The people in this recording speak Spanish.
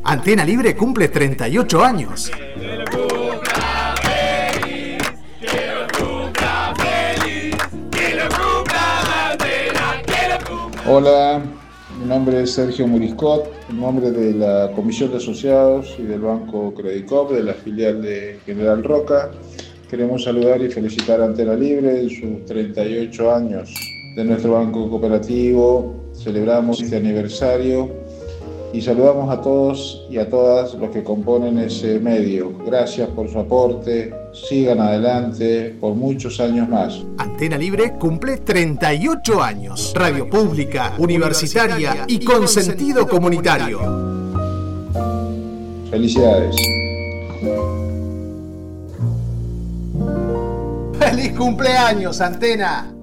Antena Libre cumple 38 años. Hola, mi nombre es Sergio Muriscot, en nombre de la Comisión de Asociados y del Banco Credicop, de la filial de General Roca. Queremos saludar y felicitar a Antena Libre en sus 38 años de nuestro banco cooperativo. Celebramos este aniversario y saludamos a todos y a todas los que componen ese medio. Gracias por su aporte, sigan adelante por muchos años más. Antena Libre cumple 38 años. Radio pública, universitaria y con sentido comunitario. Felicidades. ¡Feliz cumpleaños, Antena!